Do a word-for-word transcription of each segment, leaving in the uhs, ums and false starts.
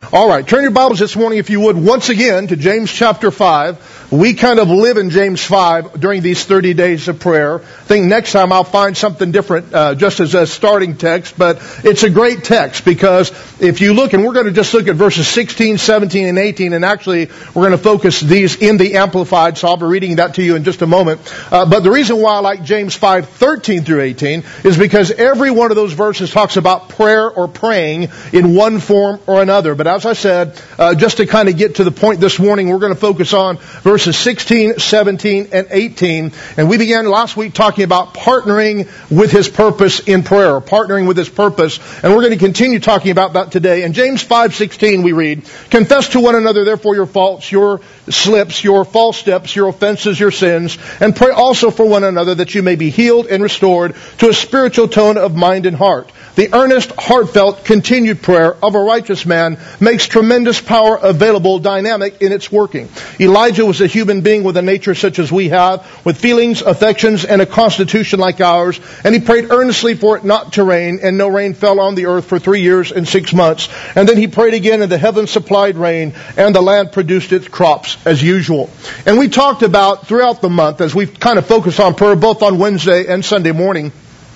All right, turn your Bibles this morning, if you would, once again to James chapter five. We kind of live in James five during these thirty days of prayer. I think next time I'll find something different uh, just as a starting text, but it's a great text because if you look, and we're going to just look at verses sixteen, seventeen, and eighteen, and actually we're going to focus these in the Amplified, so I'll be reading that to you in just a moment. Uh, but the reason why I like James five, thirteen through eighteen is because every one of those verses talks about prayer or praying in one form or another. But as I said, uh, just to kind of get to the point this morning, we're going to focus on verses sixteen, seventeen, and eighteen. And we began last week talking about partnering with His purpose in prayer, partnering with His purpose. And we're going to continue talking about that today. In James five sixteen we read, "Confess to one another therefore your faults, your slips, your false steps, your offenses, your sins, and pray also for one another that you may be healed and restored to a spiritual tone of mind and heart. The earnest, heartfelt, continued prayer of a righteous man makes tremendous power available, dynamic in its working." Elijah was a human being with a nature such as we have, with feelings, affections, and a constitution like ours, and he prayed earnestly for it not to rain, and no rain fell on the earth for three years and six months. And then he prayed again, and the heavens supplied rain, and the land produced its crops as usual. And we talked about throughout the month, as we've kind of focused on prayer, both on Wednesday and Sunday morning,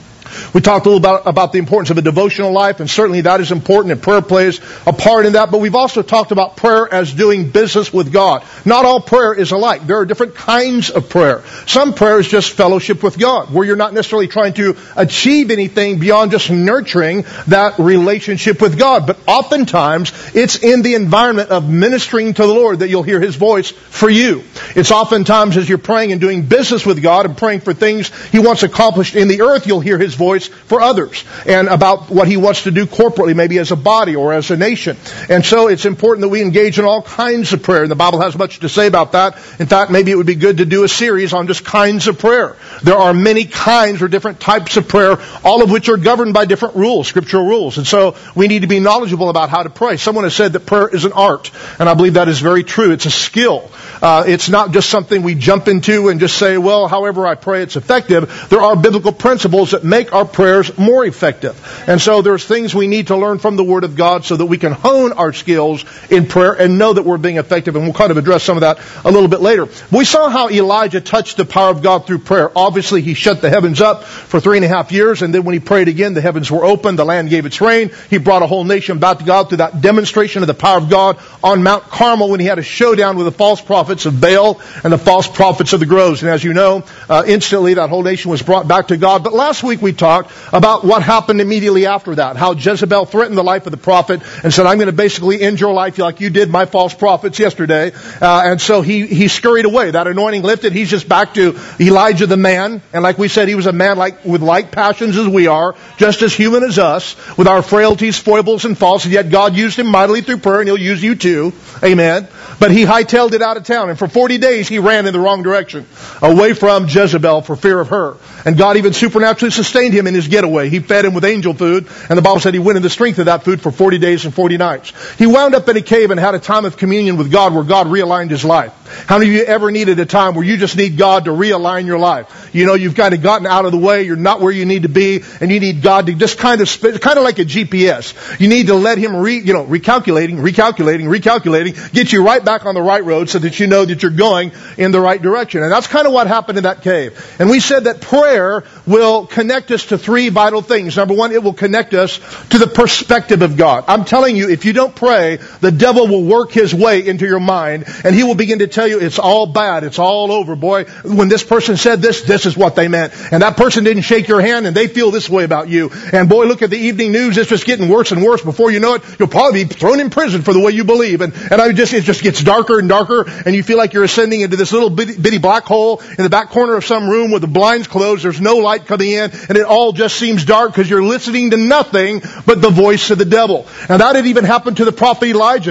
we talked a little about, about the importance of a devotional life, and certainly that is important, and prayer plays a part in that. But we've also talked about prayer as doing business with God. Not all prayer is alike. There are different kinds of prayer. Some prayer is just fellowship with God, where you're not necessarily trying to achieve anything beyond just nurturing that relationship with God. But oftentimes, it's in the environment of ministering to the Lord that you'll hear His voice for you. It's oftentimes as you're praying and doing business with God and praying for things He wants accomplished in the earth, you'll hear His voice voice for others and about what He wants to do corporately, maybe as a body or as a nation. And so it's important that we engage in all kinds of prayer. And the Bible has much to say about that. In fact, maybe it would be good to do a series on just kinds of prayer. There are many kinds or different types of prayer, all of which are governed by different rules, scriptural rules. And so we need to be knowledgeable about how to pray. Someone has said that prayer is an art, and I believe that is very true. It's a skill. Uh, it's not just something we jump into and just say, well, however I pray, it's effective. There are biblical principles that make our prayers more effective. And so there's things we need to learn from the Word of God so that we can hone our skills in prayer and know that we're being effective. And we'll kind of address some of that a little bit later. We saw how Elijah touched the power of God through prayer. Obviously, he shut the heavens up for three and a half years. And then when he prayed again, the heavens were open. The land gave its rain. He brought a whole nation back to God through that demonstration of the power of God on Mount Carmel when he had a showdown with the false prophets of Baal and the false prophets of the groves. And as you know, uh, instantly that whole nation was brought back to God. But last week we talked about what happened immediately after that. How Jezebel threatened the life of the prophet and said, I'm going to basically end your life like you did my false prophets yesterday. Uh, and so he, he scurried away. That anointing lifted. He's just back to Elijah the man. And like we said, he was a man like with like passions as we are, just as human as us, with our frailties, foibles, and faults. And yet God used him mightily through prayer, and He'll use you too. Amen. But he hightailed it out of town. And for forty days he ran in the wrong direction, away from Jezebel for fear of her. And God even supernaturally sustained him in his getaway. He fed him with angel food, and the Bible said he went in the strength of that food for forty days and forty nights. He wound up in a cave and had a time of communion with God where God realigned his life. How many of you ever needed a time where you just need God to realign your life? You know, you've kind of gotten out of the way, you're not where you need to be, and you need God to just kind of, spit, kind of like a G P S. You need to let Him re, you know, recalculating, recalculating, recalculating, get you right back on the right road so that you know that you're going in the right direction. And that's kind of what happened in that cave. And we said that prayer will connect us to three vital things. Number one, it will connect us to the perspective of God. I'm telling you, if you don't pray, the devil will work his way into your mind, and he will begin to tell you it's all bad, it's all over. Boy, when this person said this, this is what they meant. And that person didn't shake your hand, and they feel this way about you. And boy, look at the evening news, it's just getting worse and worse. Before you know it, you'll probably be thrown in prison for the way you believe. And, and I just, it just gets darker and darker, and you feel like you're ascending into this little bitty, bitty black hole in the back corner of some room with the blinds closed. There's no light coming in, and it all just seems dark because you're listening to nothing but the voice of the devil. And that had even happened to the prophet Elijah. He said, Lord,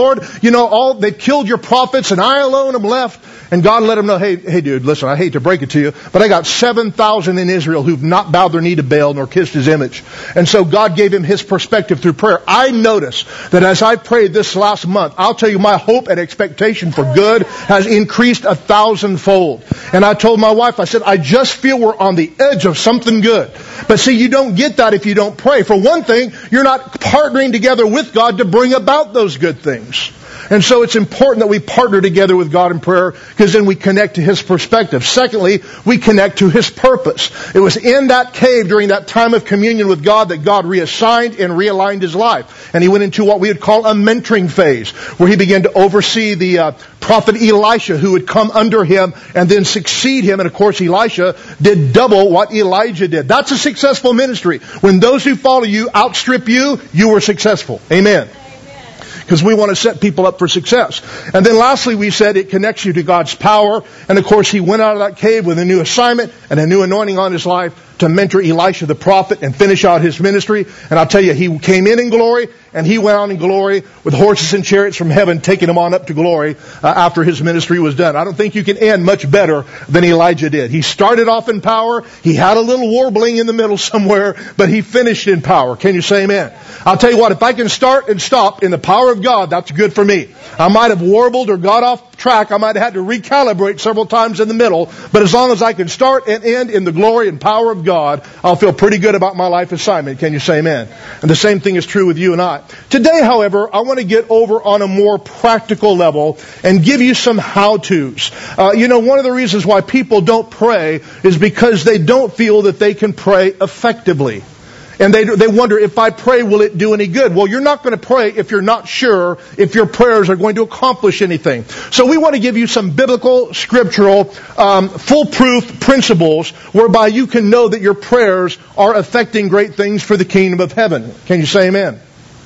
Lord, you know, all they've killed your prophets and I alone am left. And God let him know, hey, hey, dude, listen, I hate to break it to you, but I got seven thousand in Israel who've not bowed their knee to Baal nor kissed his image. And so God gave him his perspective through prayer. I notice that as I prayed this last month, I'll tell you, my hope and expectation for good has increased a thousandfold. And I told my wife, I said, I just feel we're on the edge of something good. But see, you don't get that if you don't pray. For one thing, you're not partnering together with God to bring about those good things. And so it's important that we partner together with God in prayer, because then we connect to His perspective. Secondly, we connect to His purpose. It was in that cave during that time of communion with God that God reassigned and realigned his life. And he went into what we would call a mentoring phase, where he began to oversee the uh, prophet Elisha, who would come under him and then succeed him. And of course, Elisha did double what Elijah did. That's a successful ministry. When those who follow you outstrip you, you were successful. Amen. Because we want to set people up for success. And then lastly, we said it connects you to God's power. And of course, he went out of that cave with a new assignment and a new anointing on his life to mentor Elisha the prophet and finish out his ministry. And I'll tell you, he came in in glory and he went out in glory with horses and chariots from heaven taking him on up to glory uh, after his ministry was done. I don't think you can end much better than Elijah did. He started off in power. He had a little warbling in the middle somewhere, but he finished in power. Can you say amen? I'll tell you what, if I can start and stop in the power of God, that's good for me. I might have warbled or got off track. I might have had to recalibrate several times in the middle. But as long as I can start and end in the glory and power of God, I'll feel pretty good about my life assignment. Can you say amen? And the same thing is true with you and I. Today, however, I want to get over on a more practical level and give you some how-tos. Uh, you know, one of the reasons why people don't pray is because they don't feel that they can pray effectively. And they they wonder, if I pray, will it do any good? Well, you're not going to pray if you're not sure if your prayers are going to accomplish anything. So we want to give you some biblical, scriptural, um, foolproof principles whereby you can know that your prayers are affecting great things for the kingdom of heaven. Can you say amen?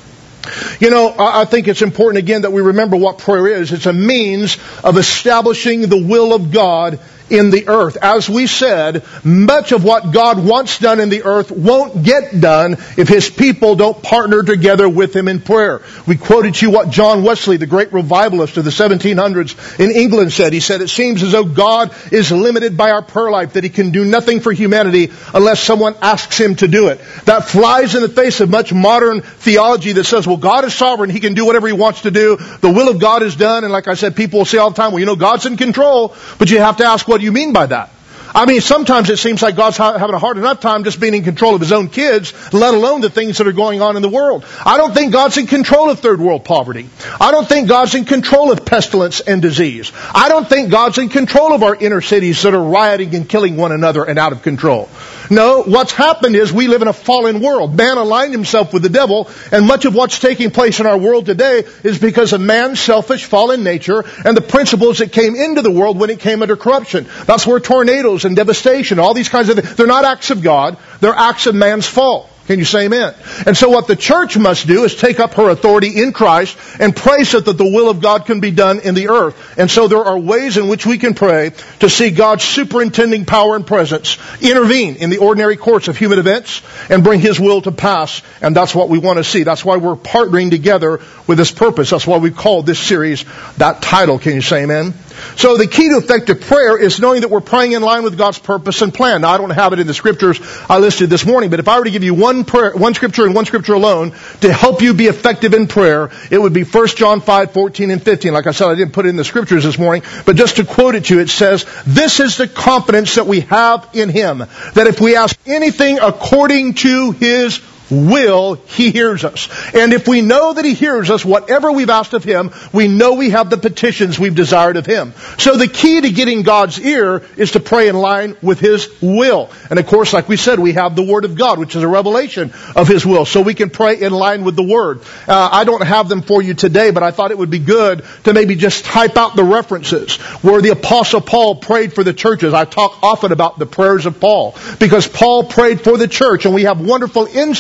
You know, I think it's important again that we remember what prayer is. It's a means of establishing the will of God in the earth. As we said, much of what God wants done in the earth won't get done if His people don't partner together with Him in prayer. We quoted to you what John Wesley, the great revivalist of the seventeen hundreds in England, said. He said, it seems as though God is limited by our prayer life, that He can do nothing for humanity unless someone asks Him to do it. That flies in the face of much modern theology that says, well, God is sovereign. He can do whatever He wants to do. The will of God is done. And like I said, people will say all the time, well, you know, God's in control. But you have to ask, what do you mean by that? I mean, sometimes it seems like God's having a hard enough time just being in control of His own kids, let alone the things that are going on in the world. I don't think God's in control of third world poverty. I don't think God's in control of pestilence and disease. I don't think God's in control of our inner cities that are rioting and killing one another and out of control. No, what's happened is we live in a fallen world. Man aligned himself with the devil, and much of what's taking place in our world today is because of man's selfish, fallen nature and the principles that came into the world when it came under corruption. That's where tornadoes and devastation, all these kinds of things, they're not acts of God, they're acts of man's fault. Can you say amen? And so what the church must do is take up her authority in Christ and pray so that the will of God can be done in the earth. And so there are ways in which we can pray to see God's superintending power and presence intervene in the ordinary course of human events and bring His will to pass. And that's what we want to see. That's why we're partnering together with this purpose. That's why we called this series that title. Can you say amen? So the key to effective prayer is knowing that we're praying in line with God's purpose and plan. Now, I don't have it in the scriptures I listed this morning, but if I were to give you one prayer, one scripture and one scripture alone to help you be effective in prayer, it would be First John five, fourteen and fifteen. Like I said, I didn't put it in the scriptures this morning, but just to quote it to you, it says, this is the confidence that we have in Him, that if we ask anything according to His will, He hears us. And if we know that He hears us, whatever we've asked of Him, we know we have the petitions we've desired of Him. So the key to getting God's ear is to pray in line with His will. And of course, like we said, we have the Word of God, which is a revelation of His will. So we can pray in line with the Word. Uh, I don't have them for you today, but I thought it would be good to maybe just type out the references where the Apostle Paul prayed for the churches. I talk often about the prayers of Paul because Paul prayed for the church, and we have wonderful insight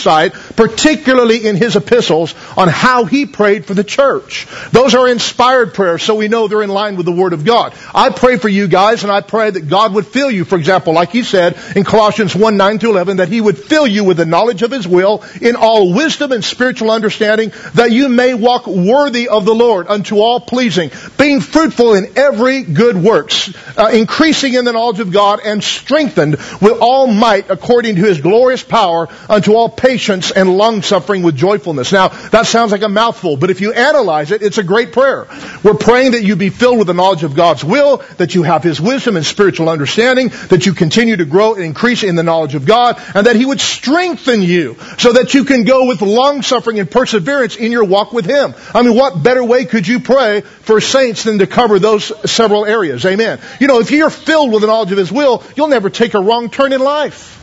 particularly in his epistles, on how he prayed for the church. Those are inspired prayers, so we know they're in line with the Word of God. I pray for you guys, and I pray that God would fill you, for example, like he said in Colossians one, nine to eleven, that he would fill you with the knowledge of his will in all wisdom and spiritual understanding, that you may walk worthy of the Lord, unto all pleasing, being fruitful in every good works, uh, increasing in the knowledge of God, and strengthened with all might according to his glorious power, unto all patience and long-suffering with joyfulness. Now, that sounds like a mouthful, but if you analyze it, it's a great prayer. We're praying that you be filled with the knowledge of God's will, that you have his wisdom and spiritual understanding, that you continue to grow and increase in the knowledge of God, and that he would strengthen you so that you can go with long-suffering and perseverance in your walk with him. I mean, what better way could you pray for saints than to cover those several areas? Amen. You know, if you're filled with the knowledge of his will, you'll never take a wrong turn in life.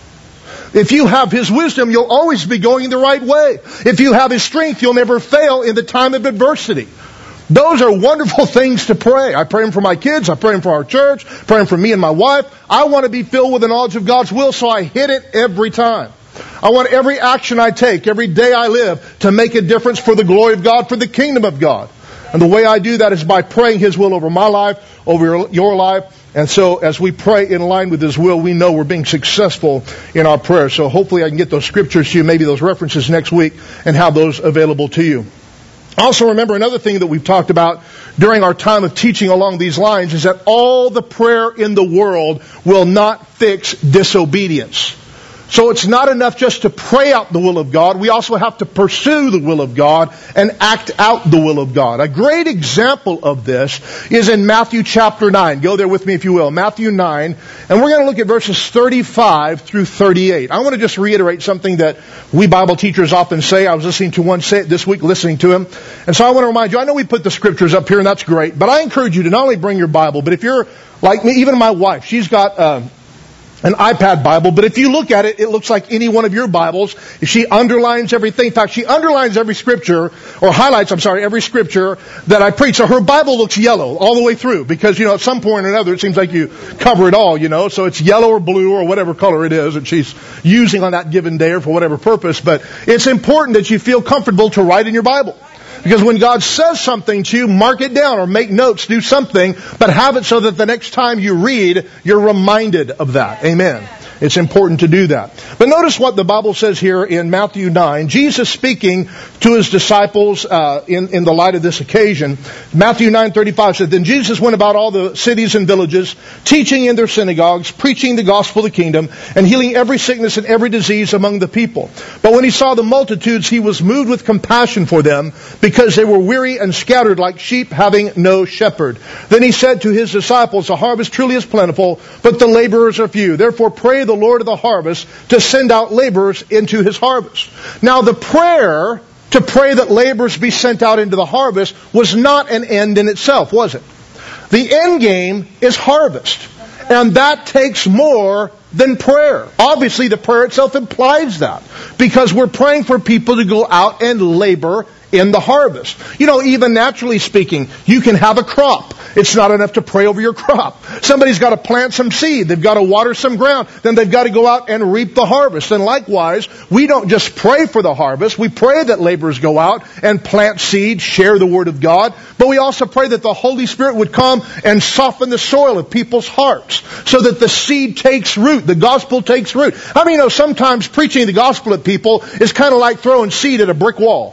If you have his wisdom, you'll always be going the right way. If you have his strength, you'll never fail in the time of adversity. Those are wonderful things to pray. I pray them for my kids. I pray them for our church. I pray them for me and my wife. I want to be filled with the knowledge of God's will, so I hit it every time. I want every action I take, every day I live, to make a difference for the glory of God, for the kingdom of God. And the way I do that is by praying his will over my life, over your life. And so as we pray in line with his will, we know we're being successful in our prayers. So hopefully I can get those scriptures to you, maybe those references next week, and have those available to you. Also remember, another thing that we've talked about during our time of teaching along these lines is that all the prayer in the world will not fix disobedience. So it's not enough just to pray out the will of God. We also have to pursue the will of God and act out the will of God. A great example of this is in Matthew chapter nine. Go there with me if you will. Matthew nine. And we're going to look at verses thirty-five through thirty-eight. I want to just reiterate something that we Bible teachers often say. I was listening to one say it this week, listening to him. And so I want to remind you, I know we put the scriptures up here and that's great, but I encourage you to not only bring your Bible, but if you're like me, even my wife, she's got uh, an iPad Bible, but if you look at it, it looks like any one of your Bibles. She underlines everything. In fact, she underlines every scripture, or highlights, I'm sorry, every scripture that I preach. So her Bible looks yellow all the way through, because, you know, at some point or another, it seems like you cover it all, you know. So it's yellow or blue or whatever color it is that she's using on that given day or for whatever purpose. But it's important that you feel comfortable to write in your Bible. Because when God says something to you, mark it down or make notes, do something, but have it so that the next time you read, you're reminded of that. Amen. It's important to do that. But notice what the Bible says here in Matthew nine. Jesus speaking to his disciples uh, in, in the light of this occasion. Matthew nine thirty-five said, Then Jesus went about all the cities and villages, teaching in their synagogues, preaching the gospel of the kingdom, and healing every sickness and every disease among the people. But when he saw the multitudes, he was moved with compassion for them, because they were weary and scattered like sheep having no shepherd. Then he said to his disciples, The harvest truly is plentiful, but the laborers are few. Therefore pray the Lord of the harvest to send out laborers into his harvest. Now the prayer to pray that laborers be sent out into the harvest was not an end in itself, was it? The end game is harvest. And that takes more than prayer. Obviously the prayer itself implies that, because we're praying for people to go out and labor in the harvest. You know, even naturally speaking, you can have a crop. It's not enough to pray over your crop. Somebody's got to plant some seed. They've got to water some ground. Then they've got to go out and reap the harvest. And likewise, we don't just pray for the harvest. We pray that laborers go out and plant seed, share the Word of God. But we also pray that the Holy Spirit would come and soften the soil of people's hearts so that the seed takes root, the gospel takes root. I mean, you know, sometimes preaching the gospel at people is kind of like throwing seed at a brick wall.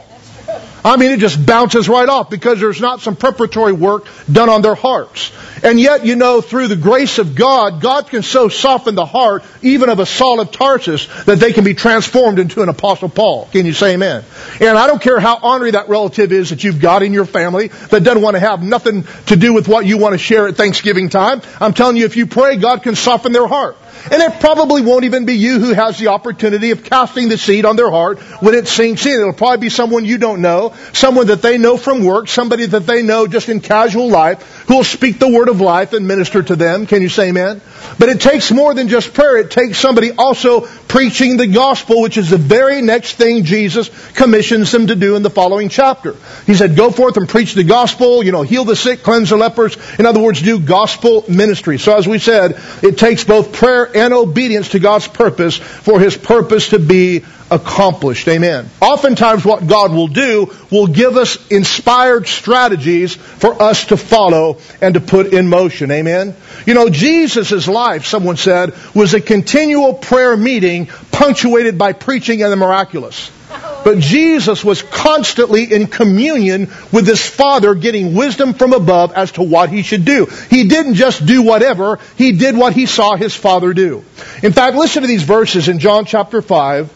I mean, it just bounces right off because there's not some preparatory work done on their hearts. And yet, you know, through the grace of God, God can so soften the heart, even of a Saul of Tarsus, that they can be transformed into an Apostle Paul. Can you say amen? And I don't care how ornery that relative is that you've got in your family that doesn't want to have nothing to do with what you want to share at Thanksgiving time. I'm telling you, if you pray, God can soften their heart. And it probably won't even be you who has the opportunity of casting the seed on their heart when it sinks in. It'll probably be someone you don't know, someone that they know from work, somebody that they know just in casual life, who will speak the word of life and minister to them. Can you say amen? But it takes more than just prayer. It takes somebody also preaching the gospel, which is the very next thing Jesus commissions them to do in the following chapter. He said, go forth and preach the gospel, you know, heal the sick, cleanse the lepers. In other words, do gospel ministry. So as we said, it takes both prayer and obedience to God's purpose for His purpose to be accomplished. Amen. Oftentimes what God will do will give us inspired strategies for us to follow and to put in motion. Amen. You know, Jesus' life, someone said, was a continual prayer meeting punctuated by preaching and the miraculous. But Jesus was constantly in communion with His Father, getting wisdom from above as to what He should do. He didn't just do whatever. He did what He saw His Father do. In fact, listen to these verses in John chapter five,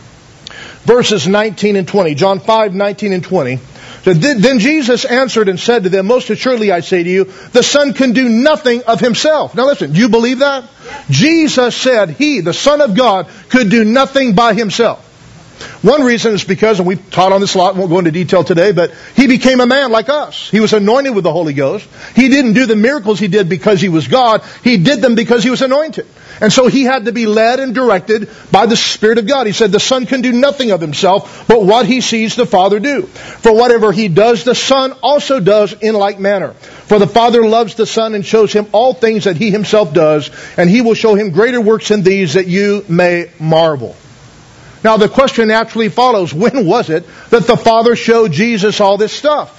verses nineteen and twenty. John five, nineteen and twenty. Then Jesus answered and said to them, most assuredly I say to you, the Son can do nothing of Himself. Now listen, do you believe that? Jesus said He, the Son of God, could do nothing by Himself. One reason is because, and we've taught on this a lot, won't go into detail today, but He became a man like us. He was anointed with the Holy Ghost. He didn't do the miracles He did because He was God. He did them because He was anointed. And so He had to be led and directed by the Spirit of God. He said the Son can do nothing of Himself but what He sees the Father do. For whatever He does, the Son also does in like manner. For the Father loves the Son and shows Him all things that He Himself does, and He will show Him greater works than these, that you may marvel. Now the question naturally follows, when was it that the Father showed Jesus all this stuff?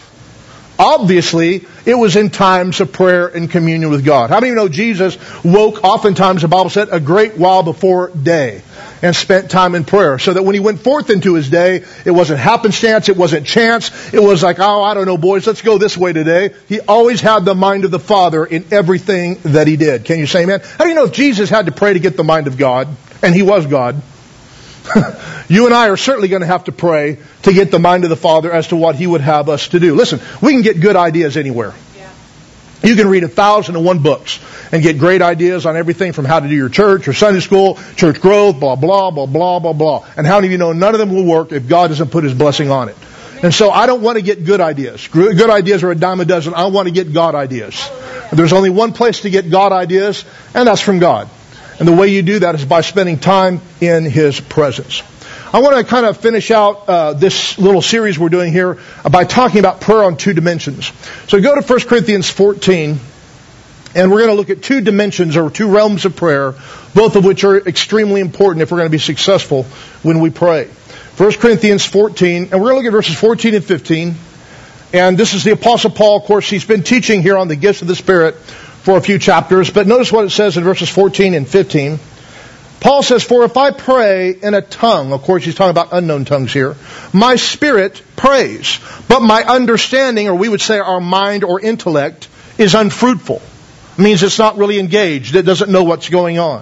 Obviously, it was in times of prayer and communion with God. How many of you know Jesus woke, oftentimes the Bible said, a great while before day and spent time in prayer, so that when He went forth into His day, it wasn't happenstance, it wasn't chance, it was like, oh, I don't know, boys, let's go this way today. He always had the mind of the Father in everything that He did. Can you say amen? How do you know if Jesus had to pray to get the mind of God, and He was God? You and I are certainly going to have to pray to get the mind of the Father as to what He would have us to do. Listen, we can get good ideas anywhere. Yeah. You can read a thousand and one books and get great ideas on everything from how to do your church or Sunday school, church growth, blah, blah, blah, blah, blah, blah. And how many of you know none of them will work if God doesn't put His blessing on it? And so I don't want to get good ideas. Good ideas are a dime a dozen. I want to get God ideas. There's only one place to get God ideas, and that's from God. And the way you do that is by spending time in His presence. I want to kind of finish out uh, this little series we're doing here by talking about prayer on two dimensions. So go to First Corinthians fourteen, and we're going to look at two dimensions or two realms of prayer, both of which are extremely important if we're going to be successful when we pray. First Corinthians fourteen, and we're going to look at verses fourteen and fifteen. And this is the Apostle Paul. Of course, he's been teaching here on the gifts of the Spirit for a few chapters, but notice what it says in verses fourteen and fifteen. Paul says, for if I pray in a tongue, of course he's talking about unknown tongues here, my spirit prays, but my understanding, or we would say our mind or intellect, is unfruitful. It means it's not really engaged. It doesn't know what's going on.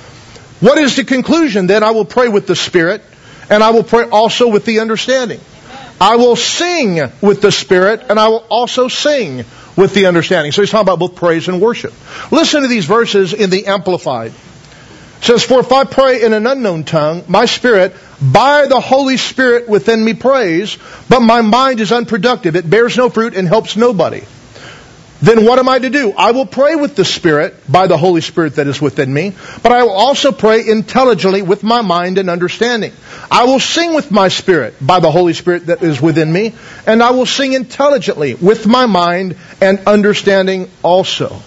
What is the conclusion then? I will pray with the Spirit, and I will pray also with the understanding. I will sing with the Spirit, and I will also sing with the understanding. So he's talking about both praise and worship. Listen to these verses in the Amplified. It says, for if I pray in an unknown tongue, my spirit, by the Holy Spirit within me prays, but my mind is unproductive. It bears no fruit and helps nobody. Then what am I to do? I will pray with the Spirit, by the Holy Spirit that is within me, but I will also pray intelligently with my mind and understanding. I will sing with my spirit, by the Holy Spirit that is within me, and I will sing intelligently with my mind and understanding also.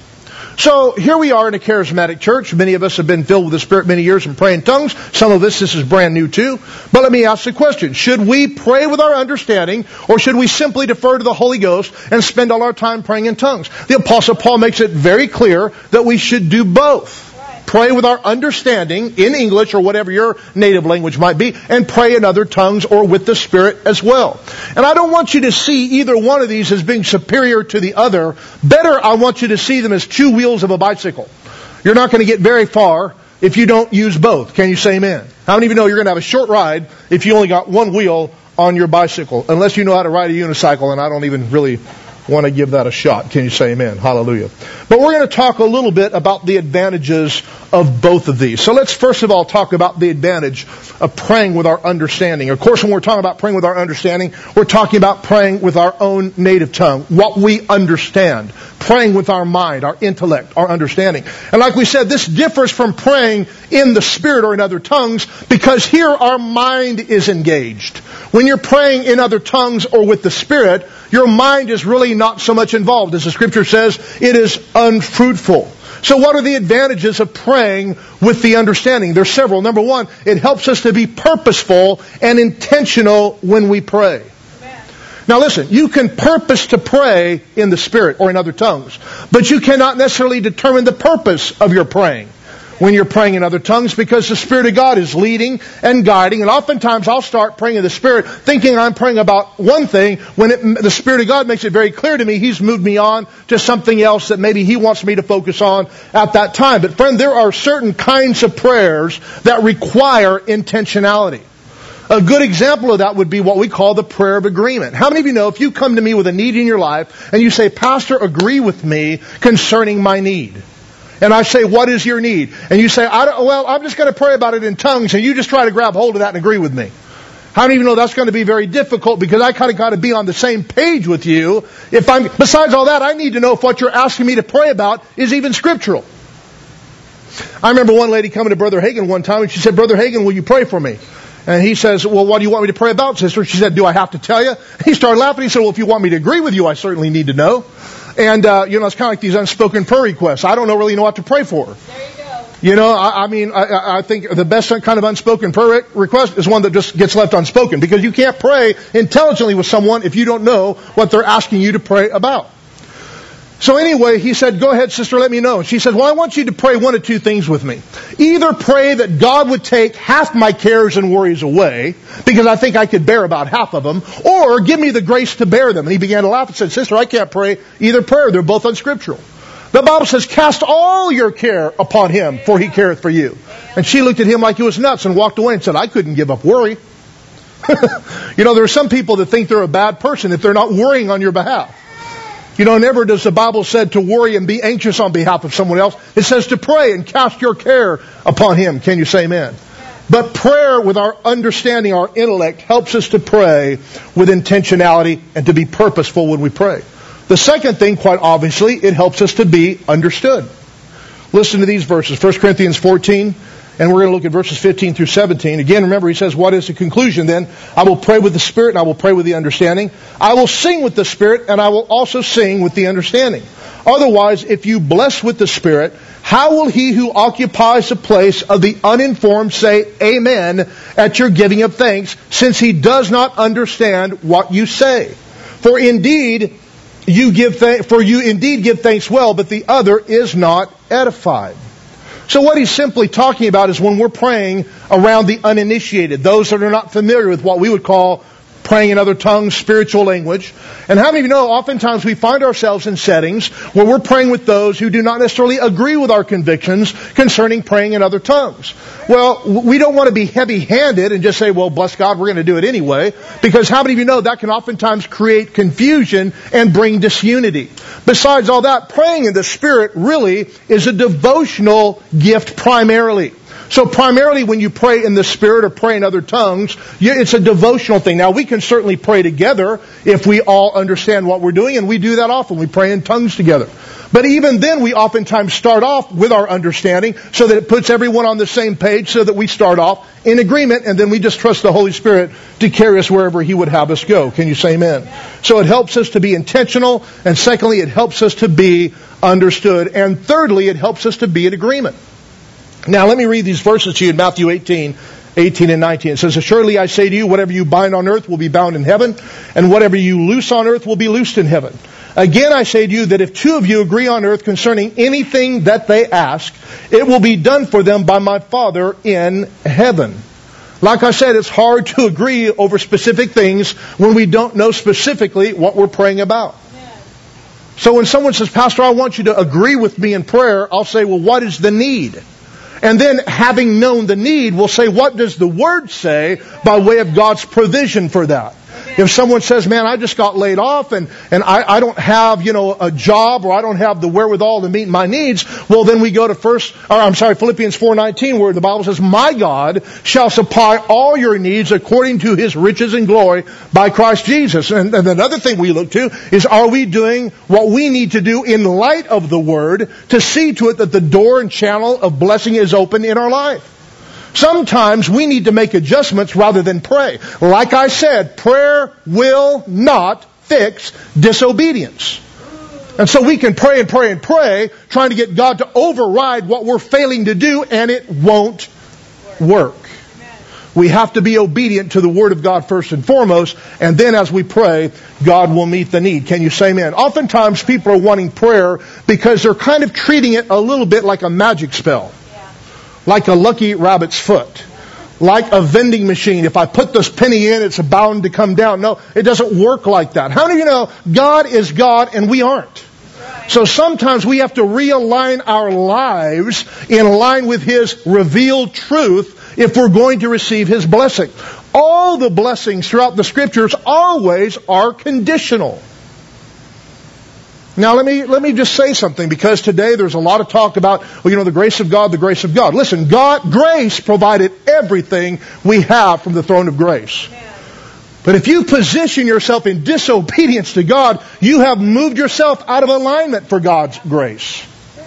So here we are in a charismatic church. Many of us have been filled with the Spirit many years and pray in tongues. Some of us, this is brand new too. But let me ask the question. Should we pray with our understanding, or should we simply defer to the Holy Ghost and spend all our time praying in tongues? The Apostle Paul makes it very clear that we should do both. Pray with our understanding in English or whatever your native language might be, and pray in other tongues or with the Spirit as well. And I don't want you to see either one of these as being superior to the other. Better, I want you to see them as two wheels of a bicycle. You're not going to get very far if you don't use both. Can you say amen? How many of you know you're going to have a short ride if you only got one wheel on your bicycle? Unless you know how to ride a unicycle, and I don't even really want to give that a shot. Can you say amen? Hallelujah. But we're going to talk a little bit about the advantages of both of these. So let's first of all talk about the advantage of praying with our understanding. Of course, when we're talking about praying with our understanding, we're talking about praying with our own native tongue, what we understand. Praying with our mind, our intellect, our understanding. And like we said, this differs from praying in the Spirit or in other tongues, because here our mind is engaged. When you're praying in other tongues or with the Spirit, your mind is really not so much involved. As the Scripture says, it is unfruitful. So what are the advantages of praying with the understanding? There's several. Number one, it helps us to be purposeful and intentional when we pray. Now listen, you can purpose to pray in the Spirit or in other tongues, but you cannot necessarily determine the purpose of your praying when you're praying in other tongues, because the Spirit of God is leading and guiding. And oftentimes I'll start praying in the Spirit thinking I'm praying about one thing when it, the Spirit of God makes it very clear to me He's moved me on to something else that maybe He wants me to focus on at that time. But friend, there are certain kinds of prayers that require intentionality. A good example of that would be what we call the prayer of agreement. How many of you know if you come to me with a need in your life and you say, Pastor, agree with me concerning my need? And I say, what is your need? And you say, I don't, well, I'm just going to pray about it in tongues, and you just try to grab hold of that and agree with me. How many of you know that's going to be very difficult, because I kind of got to be on the same page with you. If I'm, besides all that, I need to know if what you're asking me to pray about is even scriptural. I remember one lady coming to Brother Hagin one time, and she said, Brother Hagin, will you pray for me? And he says, well, what do you want me to pray about, sister? She said, do I have to tell you? He started laughing. He said, well, if you want me to agree with you, I certainly need to know. And, uh, you know, it's kind of like these unspoken prayer requests. I don't know, really know what to pray for. There you go. You know, I, I mean, I, I think the best kind of unspoken prayer request is one that just gets left unspoken, because you can't pray intelligently with someone if you don't know what they're asking you to pray about. So anyway, he said, go ahead, sister, let me know. And she said, well, I want you to pray one of two things with me. Either pray that God would take half my cares and worries away, because I think I could bear about half of them, or give me the grace to bear them. And he began to laugh and said, sister, I can't pray either prayer. They're both unscriptural. The Bible says, cast all your care upon Him, for He careth for you. And she looked at him like he was nuts and walked away and said, I couldn't give up worry. You know, there are some people that think they're a bad person if they're not worrying on your behalf. You know, never does the Bible said to worry and be anxious on behalf of someone else. It says to pray and cast your care upon Him. Can you say amen? But prayer with our understanding, our intellect, helps us to pray with intentionality and to be purposeful when we pray. The second thing, quite obviously, it helps us to be understood. Listen to these verses. First Corinthians fourteen, and we're going to look at verses fifteen through seventeen. Again, remember, he says, what is the conclusion then? I will pray with the Spirit, and I will pray with the understanding. I will sing with the Spirit, and I will also sing with the understanding. Otherwise, if you bless with the Spirit, how will he who occupies the place of the uninformed say amen at your giving of thanks, since he does not understand what you say? For indeed, you give th- for you indeed give thanks well, but the other is not edified. So what he's simply talking about is when we're praying around the uninitiated, those that are not familiar with what we would call praying in other tongues, spiritual language. And how many of you know, oftentimes we find ourselves in settings where we're praying with those who do not necessarily agree with our convictions concerning praying in other tongues. Well, we don't want to be heavy-handed and just say, well, bless God, we're going to do it anyway. Because how many of you know that can oftentimes create confusion and bring disunity? Besides all that, praying in the Spirit really is a devotional gift primarily. So primarily when you pray in the Spirit or pray in other tongues, it's a devotional thing. Now we can certainly pray together if we all understand what we're doing, and we do that often. We pray in tongues together. But even then we oftentimes start off with our understanding so that it puts everyone on the same page, so that we start off in agreement, and then we just trust the Holy Spirit to carry us wherever He would have us go. Can you say amen? So it helps us to be intentional, and secondly, it helps us to be understood, and thirdly, it helps us to be in agreement. Now, let me read these verses to you in Matthew eighteen, eighteen and nineteen. It says, assuredly I say to you, whatever you bind on earth will be bound in heaven, and whatever you loose on earth will be loosed in heaven. Again, I say to you that if two of you agree on earth concerning anything that they ask, it will be done for them by my Father in heaven. Like I said, it's hard to agree over specific things when we don't know specifically what we're praying about. So when someone says, Pastor, I want you to agree with me in prayer, I'll say, well, what is the need? And then, having known the need, we'll say, what does the Word say by way of God's provision for that? If someone says, man, I just got laid off and, and I, I don't have, you know, a job, or I don't have the wherewithal to meet my needs, well, then we go to first, or I'm sorry, Philippians four nineteen, where the Bible says, my God shall supply all your needs according to His riches and glory by Christ Jesus. And, and another thing we look to is, are we doing what we need to do in light of the Word to see to it that the door and channel of blessing is open in our life? Sometimes we need to make adjustments rather than pray. Like I said, prayer will not fix disobedience. And so we can pray and pray and pray, trying to get God to override what we're failing to do, and it won't work. We have to be obedient to the Word of God first and foremost, and then as we pray, God will meet the need. Can you say amen? Oftentimes people are wanting prayer because they're kind of treating it a little bit like a magic spell. Like a lucky rabbit's foot. Like a vending machine. If I put this penny in, it's bound to come down. No, it doesn't work like that. How many of you know God is God and we aren't? So sometimes we have to realign our lives in line with His revealed truth if we're going to receive His blessing. All the blessings throughout the Scriptures always are conditional. Now let me let me just say something, because today there's a lot of talk about, well, you know, the grace of God, the grace of God. Listen, God, grace provided everything we have from the throne of grace. But if you position yourself in disobedience to God, you have moved yourself out of alignment for God's grace.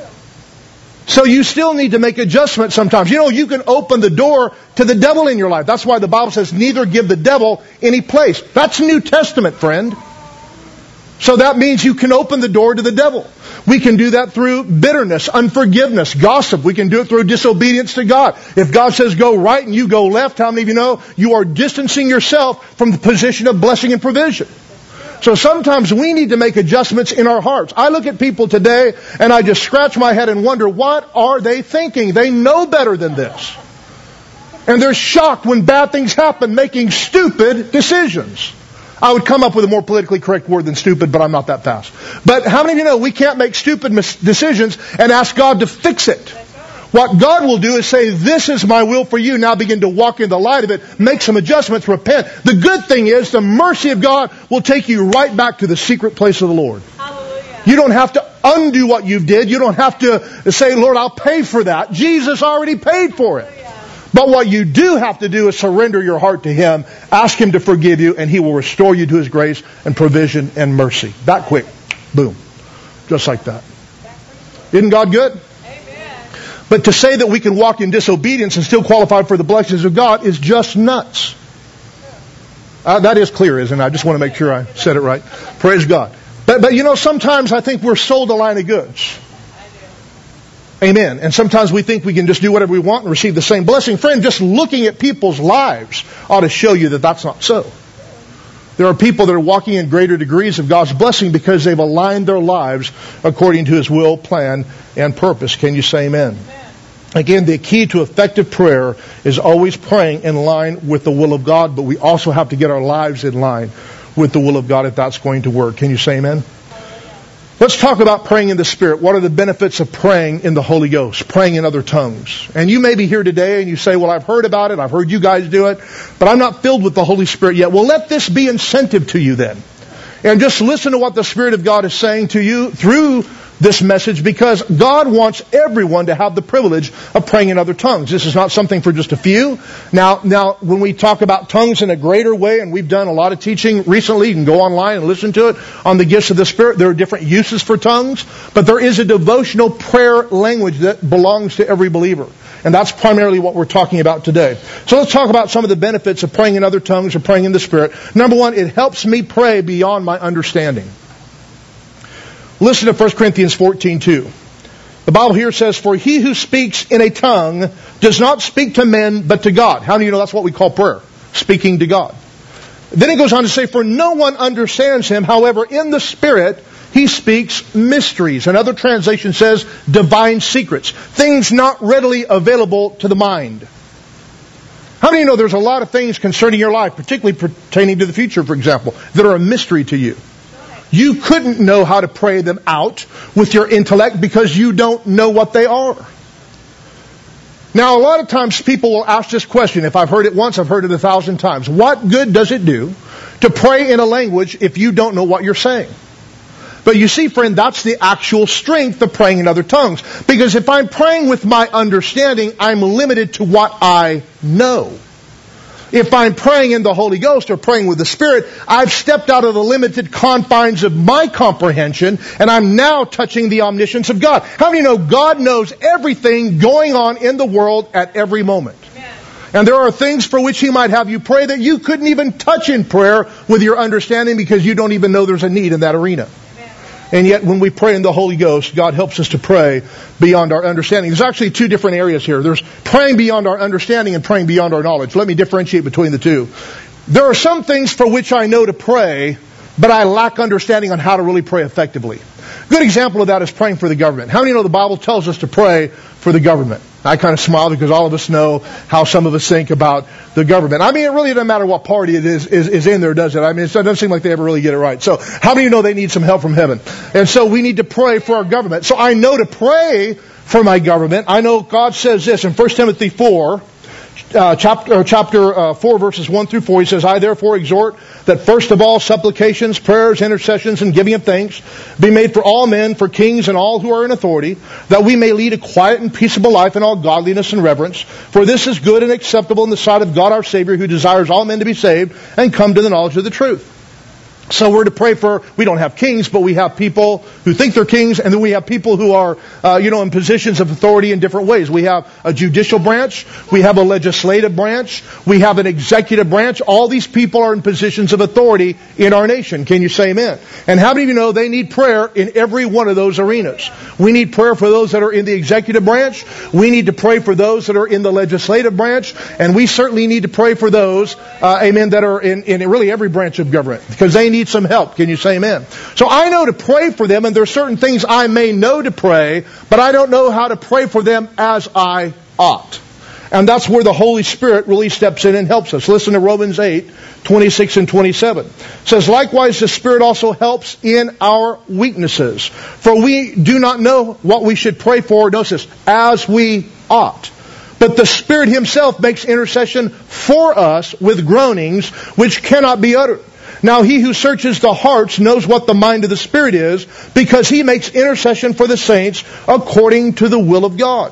So you still need to make adjustments sometimes. You know, you can open the door to the devil in your life. That's why the Bible says, neither give the devil any place. That's New Testament, friend. So that means you can open the door to the devil. We can do that through bitterness, unforgiveness, gossip. We can do it through disobedience to God. If God says go right and you go left, how many of you know you are distancing yourself from the position of blessing and provision? So sometimes we need to make adjustments in our hearts. I look at people today and I just scratch my head and wonder, what are they thinking? They know better than this. And they're shocked when bad things happen, making stupid decisions. I would come up with a more politically correct word than stupid, but I'm not that fast. But how many of you know we can't make stupid mis- decisions and ask God to fix it? What God will do is say, this is my will for you. Now begin to walk in the light of it. Make some adjustments. Repent. The good thing is the mercy of God will take you right back to the secret place of the Lord. Hallelujah. You don't have to undo what you did. You don't have to say, Lord, I'll pay for that. Jesus already paid for it. But what you do have to do is surrender your heart to Him. Ask Him to forgive you, and He will restore you to His grace and provision and mercy. That quick. Boom. Just like that. Isn't God good? But to say that we can walk in disobedience and still qualify for the blessings of God is just nuts. Uh, that is clear, isn't it? I just want to make sure I said it right. Praise God. But, but you know, sometimes I think we're sold a line of goods. Amen. And sometimes we think we can just do whatever we want and receive the same blessing. Friend, just looking at people's lives ought to show you that that's not so. There are people that are walking in greater degrees of God's blessing because they've aligned their lives according to His will, plan, and purpose. Can you say amen? Amen. Again, the key to effective prayer is always praying in line with the will of God, but we also have to get our lives in line with the will of God if that's going to work. Can you say amen? Let's talk about praying in the Spirit. What are the benefits of praying in the Holy Ghost, praying in other tongues? And you may be here today and you say, well, I've heard about it, I've heard you guys do it, but I'm not filled with the Holy Spirit yet. Well, let this be incentive to you then. And just listen to what the Spirit of God is saying to you through this message, because God wants everyone to have the privilege of praying in other tongues. This is not something for just a few. Now, now, when we talk about tongues in a greater way, and we've done a lot of teaching recently, you can go online and listen to it on the gifts of the Spirit. There are different uses for tongues, but there is a devotional prayer language that belongs to every believer. And that's primarily what we're talking about today. So let's talk about some of the benefits of praying in other tongues or praying in the Spirit. Number one, it helps me pray beyond my understanding. Listen to First Corinthians fourteen two. The Bible here says, for he who speaks in a tongue does not speak to men but to God. How do you know that's what we call prayer? Speaking to God. Then it goes on to say, for no one understands him. However, in the Spirit, he speaks mysteries. Another translation says divine secrets. Things not readily available to the mind. How many of you know there's a lot of things concerning your life, particularly pertaining to the future, for example, that are a mystery to you? You couldn't know how to pray them out with your intellect because you don't know what they are. Now, a lot of times people will ask this question. If I've heard it once, I've heard it a thousand times. What good does it do to pray in a language if you don't know what you're saying? But you see, friend, that's the actual strength of praying in other tongues. Because if I'm praying with my understanding, I'm limited to what I know. If I'm praying in the Holy Ghost or praying with the Spirit, I've stepped out of the limited confines of my comprehension, and I'm now touching the omniscience of God. How many know God knows everything going on in the world at every moment? Amen. And there are things for which He might have you pray that you couldn't even touch in prayer with your understanding because you don't even know there's a need in that arena. Amen. And yet when we pray in the Holy Ghost, God helps us to pray beyond our understanding. There's actually two different areas here. There's praying beyond our understanding and praying beyond our knowledge. Let me differentiate between the two. There are some things for which I know to pray, but I lack understanding on how to really pray effectively. Good example of that is praying for the government. How many know the Bible tells us to pray for the government? I kind of smile because all of us know how some of us think about the government. I mean, it really doesn't matter what party it is, is, is in there, does it? I mean, it doesn't seem like they ever really get it right. So how many of you know they need some help from heaven? And so we need to pray for our government. So I know to pray for my government. I know God says this in First Timothy four, Uh, chapter, chapter uh, four, verses one through four, he says, I therefore exhort that first of all supplications, prayers, intercessions, and giving of thanks be made for all men, for kings and all who are in authority, that we may lead a quiet and peaceable life in all godliness and reverence. For this is good and acceptable in the sight of God our Savior, who desires all men to be saved and come to the knowledge of the truth. So we're to pray for, we don't have kings, but we have people who think they're kings, and then we have people who are, uh, you know, in positions of authority in different ways. We have a judicial branch, we have a legislative branch, we have an executive branch. All these people are in positions of authority in our nation. Can you say amen? And how many of you know they need prayer in every one of those arenas? We need prayer for those that are in the executive branch. We need to pray for those that are in the legislative branch. And we certainly need to pray for those, uh, amen, that are in, in really every branch of government, because they need some help. Can you say amen? So I know to pray for them, and there are certain things I may know to pray, but I don't know how to pray for them as I ought. And that's where the Holy Spirit really steps in and helps us. Listen to Romans eight, twenty-six and twenty-seven. It says, likewise the Spirit also helps in our weaknesses. For we do not know what we should pray for, notice this, as we ought. But the Spirit Himself makes intercession for us with groanings which cannot be uttered. Now He who searches the hearts knows what the mind of the Spirit is, because He makes intercession for the saints according to the will of God.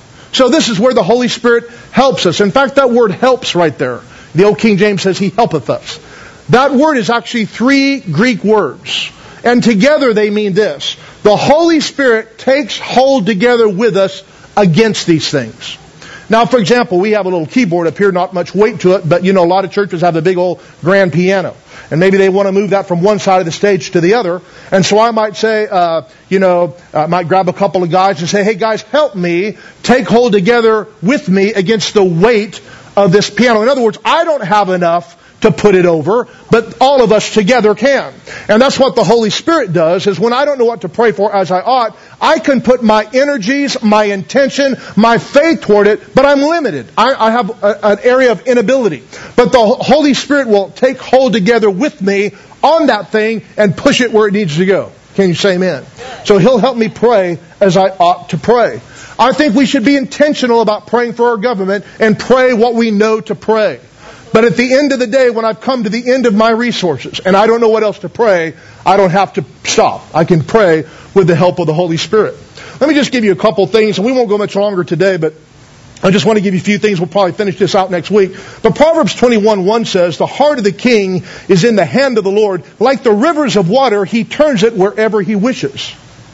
So this is where the Holy Spirit helps us. In fact, that word helps right there. The old King James says He helpeth us. That word is actually three Greek words. And together they mean this. The Holy Spirit takes hold together with us against these things. Now, for example, we have a little keyboard up here, not much weight to it, but you know, a lot of churches have a big old grand piano. And maybe they want to move that from one side of the stage to the other. And so I might say, uh, you know, I might grab a couple of guys and say, hey guys, help me take hold together with me against the weight of this piano. In other words, I don't have enough to put it over, but all of us together can. And that's what the Holy Spirit does, is when I don't know what to pray for as I ought, I can put my energies, my intention, my faith toward it, but I'm limited. I, I have a, an area of inability. But the Holy Spirit will take hold together with me on that thing and push it where it needs to go. Can you say amen? So He'll help me pray as I ought to pray. I think we should be intentional about praying for our government and pray what we know to pray. But at the end of the day, when I've come to the end of my resources and I don't know what else to pray, I don't have to stop. I can pray with the help of the Holy Spirit. Let me just give you a couple things, and we won't go much longer today, but I just want to give you a few things. We'll probably finish this out next week. But Proverbs twenty-one one says, the heart of the king is in the hand of the Lord. Like the rivers of water, He turns it wherever He wishes.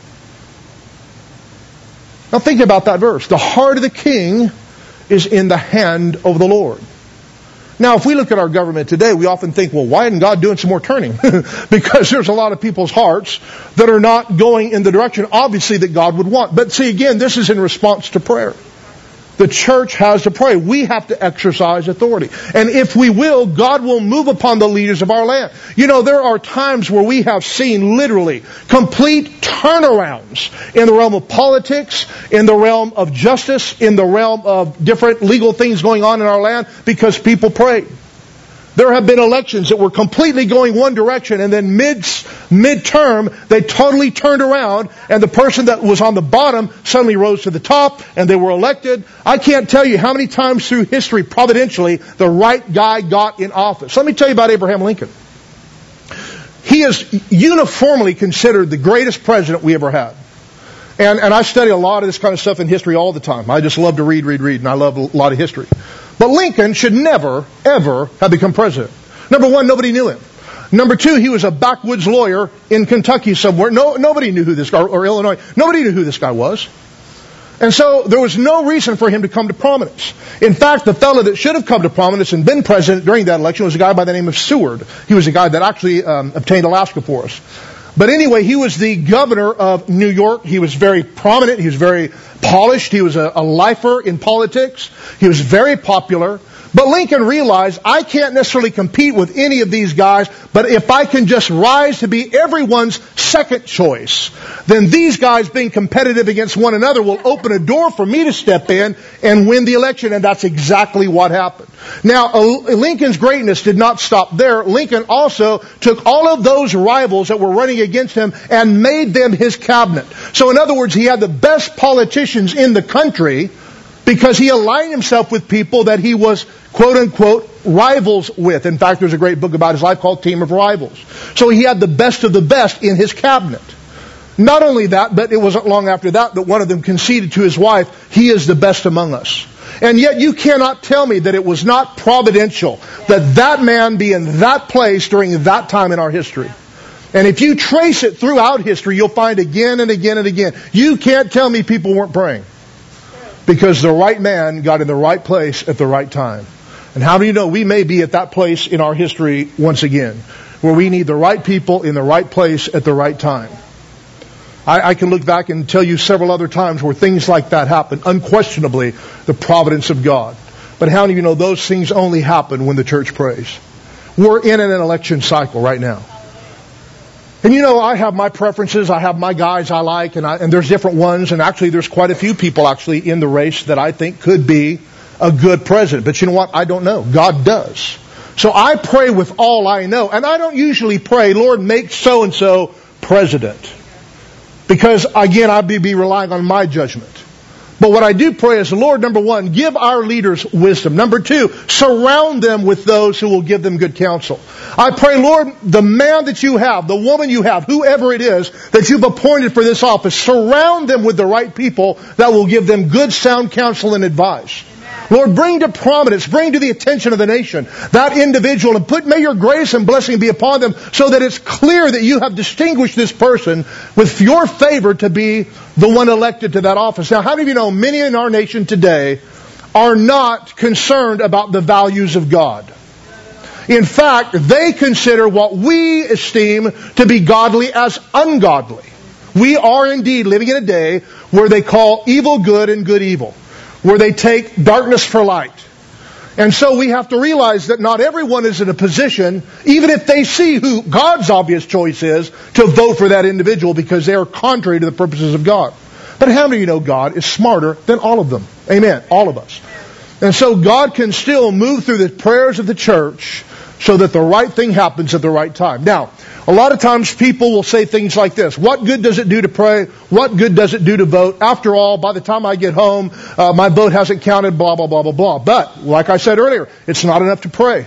Now think about that verse. The heart of the king is in the hand of the Lord. Now, if we look at our government today, we often think, well, why isn't God doing some more turning? Because there's a lot of people's hearts that are not going in the direction, obviously, that God would want. But see, again, this is in response to prayer. The church has to pray. We have to exercise authority. And if we will, God will move upon the leaders of our land. You know, there are times where we have seen literally complete turnarounds in the realm of politics, in the realm of justice, in the realm of different legal things going on in our land because people prayed. There have been elections that were completely going one direction, and then mid mid-term they totally turned around, and the person that was on the bottom suddenly rose to the top, and they were elected. I can't tell you how many times through history, providentially, the right guy got in office. Let me tell you about Abraham Lincoln. He is uniformly considered the greatest president we ever had. And, and I study a lot of this kind of stuff in history all the time. I just love to read, read, read, and I love a lot of history. But Lincoln should never, ever have become president. Number one, nobody knew him. Number two, he was a backwoods lawyer in Kentucky somewhere. No, nobody knew who this guy, or Illinois, nobody knew who this guy was. And so there was no reason for him to come to prominence. In fact, the fellow that should have come to prominence and been president during that election was a guy by the name of Seward. He was a guy that actually um, obtained Alaska for us. But anyway, he was the governor of New York. He was very prominent. He was very polished. He was a, a lifer in politics. He was very popular. But Lincoln realized, I can't necessarily compete with any of these guys, but if I can just rise to be everyone's second choice, then these guys being competitive against one another will open a door for me to step in and win the election. And that's exactly what happened. Now, Lincoln's greatness did not stop there. Lincoln also took all of those rivals that were running against him and made them his cabinet. So in other words, he had the best politicians in the country because he aligned himself with people that he was, quote unquote, rivals with. In fact, there's a great book about his life called Team of Rivals. So he had the best of the best in his cabinet. Not only that, but it wasn't long after that that one of them conceded to his wife, he is the best among us. And yet you cannot tell me that it was not providential that that man be in that place during that time in our history. And if you trace it throughout history, you'll find again and again and again. You can't tell me people weren't praying. Because the right man got in the right place at the right time. And how do you know we may be at that place in our history once again, where we need the right people in the right place at the right time. I, I can look back and tell you several other times where things like that happen. Unquestionably, the providence of God. But how do you know those things only happen when the church prays? We're in an election cycle right now. And you know, I have my preferences, I have my guys I like, and, I, and there's different ones, and actually there's quite a few people actually in the race that I think could be a good president. But you know what? I don't know. God does. So I pray with all I know, and I don't usually pray, Lord, make so-and-so president. Because, again, I'd be, be relying on my judgment. But what I do pray is, Lord, number one, give our leaders wisdom. Number two, surround them with those who will give them good counsel. I pray, Lord, the man that you have, the woman you have, whoever it is that you've appointed for this office, surround them with the right people that will give them good, sound counsel and advice. Lord, bring to prominence, bring to the attention of the nation that individual, and put, may your grace and blessing be upon them so that it's clear that you have distinguished this person with your favor to be the one elected to that office. Now, how many of you know many in our nation today are not concerned about the values of God? In fact, they consider what we esteem to be godly as ungodly. We are indeed living in a day where they call evil good and good evil, where they take darkness for light. And so we have to realize that not everyone is in a position, even if they see who God's obvious choice is, to vote for that individual because they are contrary to the purposes of God. But how many of you know God is smarter than all of them? Amen. All of us. And so God can still move through the prayers of the church so that the right thing happens at the right time. Now, a lot of times people will say things like this. What good does it do to pray? What good does it do to vote? After all, by the time I get home, uh, my vote hasn't counted, blah, blah, blah, blah, blah. But, like I said earlier, it's not enough to pray.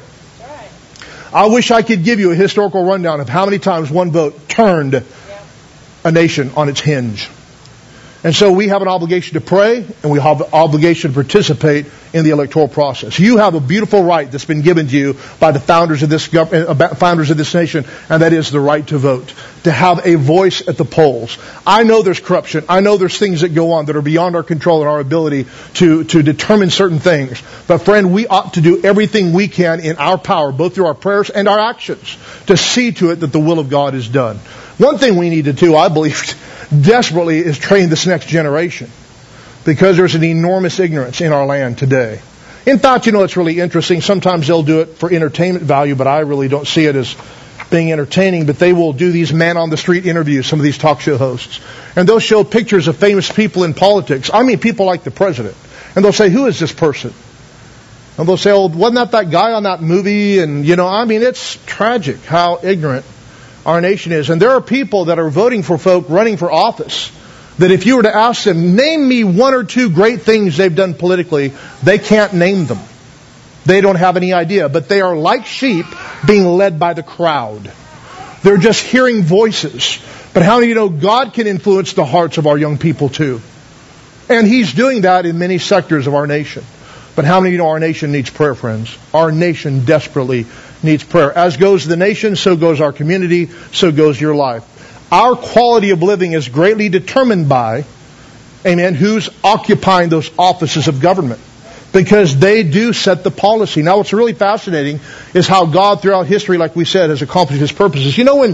I wish I could give you a historical rundown of how many times one vote turned a nation on its hinge. And so we have an obligation to pray, and we have an obligation to participate in the electoral process. You have a beautiful right that's been given to you by the founders of this gov- founders of this nation, and that is the right to vote, to have a voice at the polls. I know there's corruption. I know there's things that go on that are beyond our control and our ability to, to determine certain things. But friend, we ought to do everything we can in our power, both through our prayers and our actions, to see to it that the will of God is done. One thing we need to do, I believe, desperately is train this next generation, because there's an enormous ignorance in our land today. In fact, you know, it's really interesting. Sometimes they'll do it for entertainment value, but I really don't see it as being entertaining. But they will do these man-on-the-street interviews, some of these talk show hosts. And they'll show pictures of famous people in politics. I mean, people like the president. And they'll say, who is this person? And they'll say, oh, wasn't that that guy on that movie? And, you know, I mean, it's tragic how ignorant our nation is. And there are people that are voting for folk running for office that if you were to ask them, name me one or two great things they've done politically, they can't name them. They don't have any idea. But they are like sheep being led by the crowd. They're just hearing voices. But how do you know God can influence the hearts of our young people too? And He's doing that in many sectors of our nation. But how many of you know our nation needs prayer, friends? Our nation desperately needs prayer. As goes the nation, so goes our community, so goes your life. Our quality of living is greatly determined by, amen, who's occupying those offices of government. Because they do set the policy. Now what's really fascinating is how God throughout history, like we said, has accomplished His purposes. You know, when,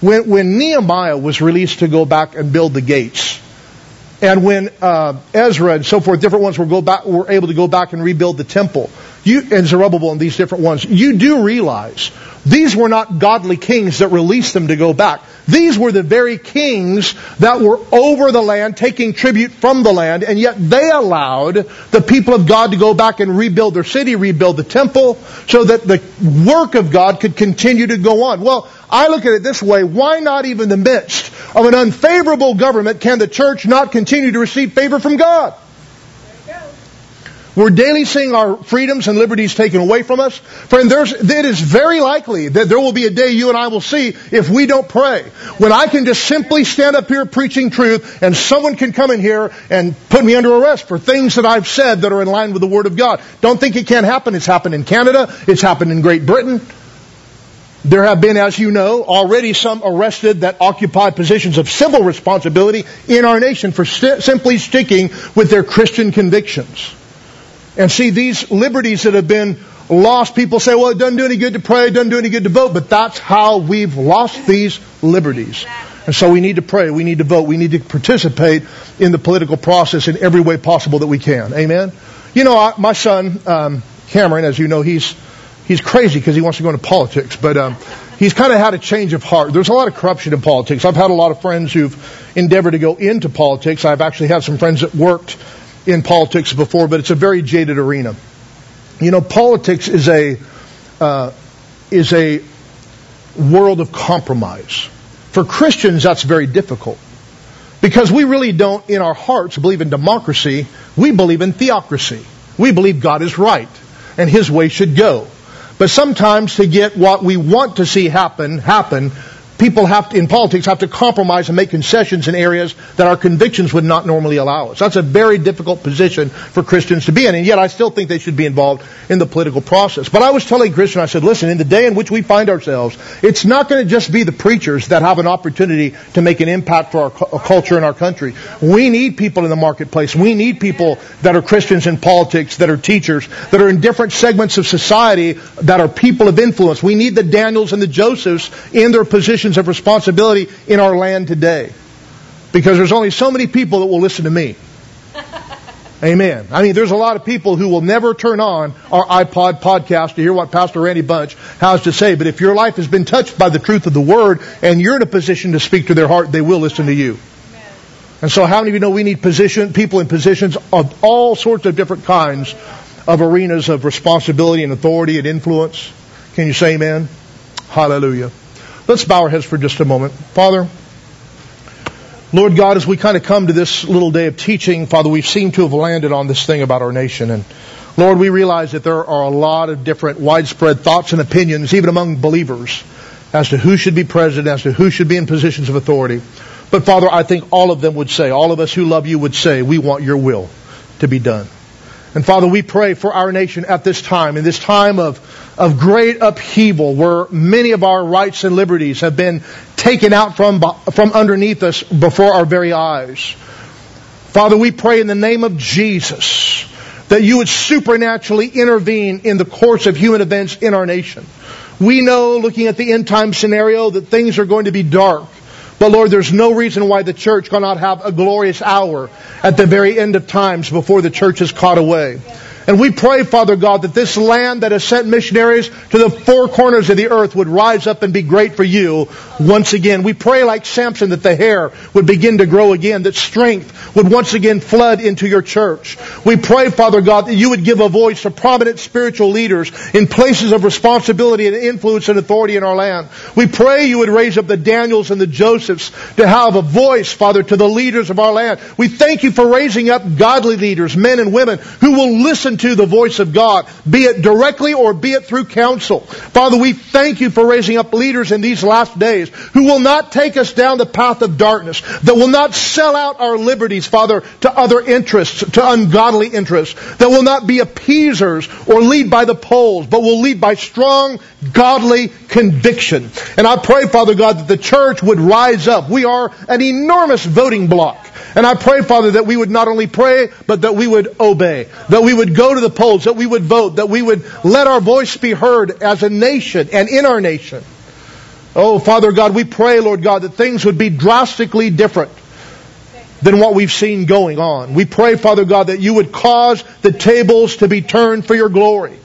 When, when Nehemiah was released to go back and build the gates, and when uh, Ezra and so forth, different ones were go back, were able to go back and rebuild the temple, you and Zerubbabel and these different ones, you do realize these were not godly kings that released them to go back. These were the very kings that were over the land, taking tribute from the land, and yet they allowed the people of God to go back and rebuild their city, rebuild the temple, so that the work of God could continue to go on. Well, I look at it this way: why not even in the midst of an unfavorable government can the church not continue to receive favor from God? We're daily seeing our freedoms and liberties taken away from us. Friend, there's, it is very likely that there will be a day you and I will see if we don't pray. When I can just simply stand up here preaching truth and someone can come in here and put me under arrest for things that I've said that are in line with the Word of God. Don't think it can't happen. It's happened in Canada. It's happened in Great Britain. There have been, as you know, already some arrested that occupy positions of civil responsibility in our nation for st- simply sticking with their Christian convictions. And see, these liberties that have been lost, people say, well, it doesn't do any good to pray, it doesn't do any good to vote, but that's how we've lost these liberties. And so we need to pray, we need to vote, we need to participate in the political process in every way possible that we can. Amen? You know, I, my son, um, Cameron, as you know, he's he's crazy because he wants to go into politics, but um, he's kind of had a change of heart. There's a lot of corruption in politics. I've had a lot of friends who've endeavored to go into politics. I've actually had some friends that worked in politics before, but it's a very jaded arena. You know, politics is a uh, is a world of compromise. For Christians, that's very difficult because we really don't, in our hearts, believe in democracy. We believe in theocracy. We believe God is right and His way should go. But sometimes to get what we want to see happen happen, people have to, in politics, have to compromise and make concessions in areas that our convictions would not normally allow us. That's a very difficult position for Christians to be in, and yet I still think they should be involved in the political process. But I was telling Christian, I said, listen, in the day in which we find ourselves, it's not going to just be the preachers that have an opportunity to make an impact for our cu- culture and our country. We need people in the marketplace. We need people that are Christians in politics, that are teachers, that are in different segments of society, that are people of influence. We need the Daniels and the Josephs in their positions of responsibility in our land today. Because there's only so many people that will listen to me. Amen. I mean, there's a lot of people who will never turn on our iPod podcast to hear what Pastor Randy Bunch has to say. But if your life has been touched by the truth of the Word and you're in a position to speak to their heart, they will listen to you. And so how many of you know we need position, people in positions of all sorts of different kinds of arenas of responsibility and authority and influence? Can you say amen? Hallelujah. Let's bow our heads for just a moment. Father, Lord God, as we kind of come to this little day of teaching, Father, we seem to have landed on this thing about our nation. And Lord, we realize that there are a lot of different widespread thoughts and opinions, even among believers, as to who should be president, as to who should be in positions of authority. But Father, I think all of them would say, all of us who love you would say, we want your will to be done. And Father, we pray for our nation at this time, in this time of, of great upheaval, where many of our rights and liberties have been taken out from, from underneath us before our very eyes. Father, we pray in the name of Jesus that you would supernaturally intervene in the course of human events in our nation. We know, looking at the end time scenario, that things are going to be dark. But Lord, there's no reason why the church cannot have a glorious hour at the very end of times before the church is caught away. And we pray, Father God, that this land that has sent missionaries to the four corners of the earth would rise up and be great for you once again. We pray like Samson that the hair would begin to grow again, that strength would once again flood into your church. We pray, Father God, that you would give a voice to prominent spiritual leaders in places of responsibility and influence and authority in our land. We pray you would raise up the Daniels and the Josephs to have a voice, Father, to the leaders of our land. We thank you for raising up godly leaders, men and women, who will listen to the voice of God, be it directly or be it through counsel. Father, we thank you for raising up leaders in these last days who will not take us down the path of darkness, that will not sell out our liberties, Father, to other interests, to ungodly interests, that will not be appeasers or lead by the polls, but will lead by strong, godly conviction. And I pray, Father God, that the church would rise up. We are an enormous voting bloc. And I pray, Father, that we would not only pray, but that we would obey, that we would go to the polls, that we would vote, that we would let our voice be heard as a nation and in our nation. Oh, Father God, we pray, Lord God, that things would be drastically different than what we've seen going on. We pray, Father God, that you would cause the tables to be turned for your glory.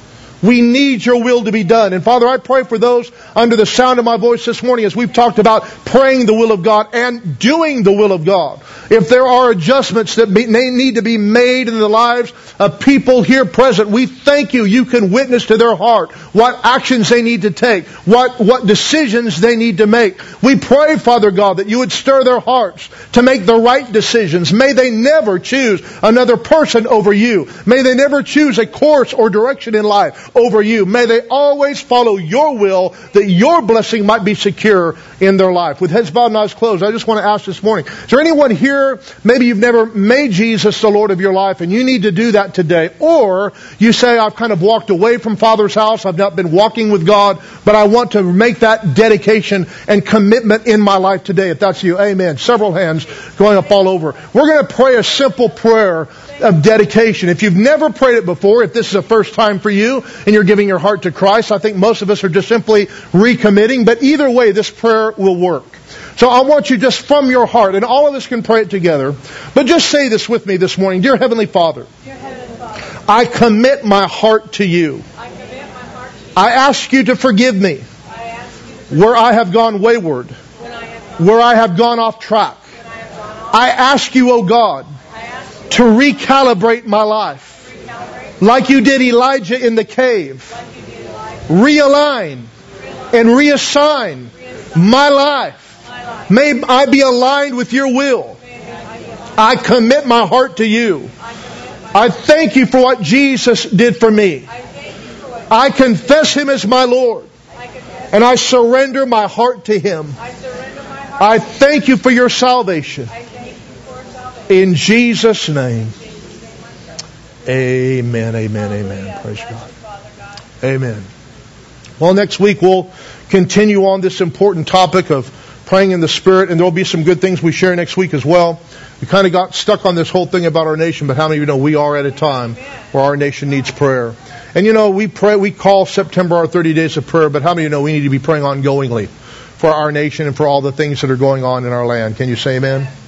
We need your will to be done. And Father, I pray for those under the sound of my voice this morning as we've talked about praying the will of God and doing the will of God. If there are adjustments that be, need to be made in the lives of people here present, we thank you. You can witness to their heart what actions they need to take, what, what decisions they need to make. We pray, Father God, that you would stir their hearts to make the right decisions. May they never choose another person over you. May they never choose a course or direction in life over you. May they always follow your will, that your blessing might be secure in their life. With heads bowed and eyes closed, I just want to ask this morning, is there anyone here, maybe you've never made Jesus the Lord of your life and you need to do that today? Or you say, I've kind of walked away from Father's house, I've not been walking with God, but I want to make that dedication and commitment in my life today. If that's you, amen. Several hands going up all over. We're going to pray a simple prayer of dedication. If you've never prayed it before, if this is a first time for you and you're giving your heart to Christ, I think most of us are just simply recommitting. But either way, this prayer will work. So I want you just from your heart, and all of us can pray it together, but just say this with me this morning. Dear Heavenly Father, Dear Heavenly Father, I commit my heart to you. I commit my heart to you. I ask you to forgive me I ask you to forgive where I have gone wayward, when I have gone, where I have gone off track. when I have gone off. I ask you, O God, I ask you to recalibrate my life, to recalibrate like you did Elijah in the cave. like you did Elijah. Realign and reassign my life. My life. May I be aligned with your will. May I be alive. I commit my heart to you. I commit my I thank you for what Jesus did for me. I thank you for what I confess him as my Lord, I confess. and I surrender my heart to him. I surrender my heart. I thank you for your salvation. I thank you for salvation. In Jesus' name. In Jesus' name I pray. Amen, amen, amen. Hallelujah. Praise Bless God. you, Father God. Amen. Well, next week we'll continue on this important topic of praying in the Spirit, and there will be some good things we share next week as well. We kind of got stuck on this whole thing about our nation, but how many of you know we are at a time where our nation needs prayer? And you know, we pray, we call September our thirty days of prayer, but how many of you know we need to be praying ongoingly for our nation and for all the things that are going on in our land? Can you say amen?